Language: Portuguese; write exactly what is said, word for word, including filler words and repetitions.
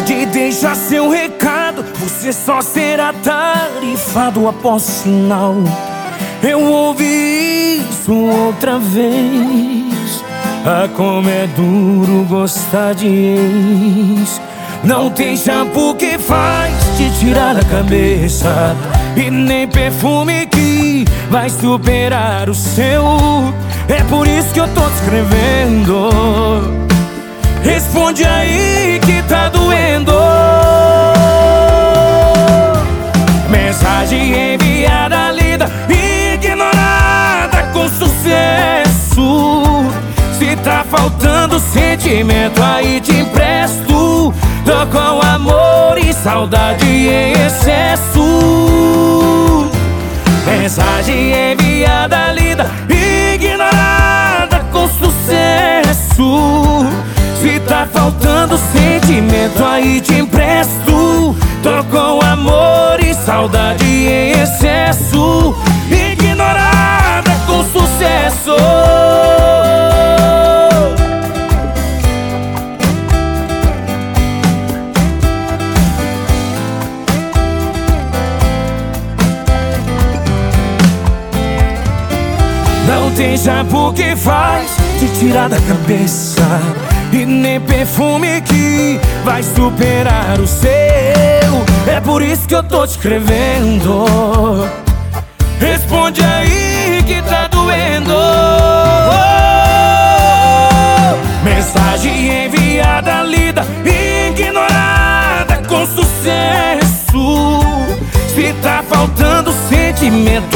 Pode deixar seu recado, você só será tarifado após sinal. Eu ouvi isso outra vez. Ah, como é duro gostar de ex. Não tem shampoo que faz te tirar da cabeça, e nem perfume que vai superar o seu. É por isso que eu tô te escrevendo. Responde aí que tá doendo. Mensagem enviada, lida, ignorada com sucesso. Se tá faltando sentimento, aí te empresto. Tô com amor e saudade em excesso. Mensagem enviada, lida, ignorada com sucesso. Se tá faltando sentimento, aí te empresto. Tô com amor e saudade em excesso. Ignorada com sucesso. Não tem shampoo que faz te tirar da cabeça, e nem perfume que vai superar o seu. É por isso que eu tô te escrevendo. Responde aí que tá doendo. Mensagem enviada, lida, ignorada com sucesso. Se tá faltando sentimento,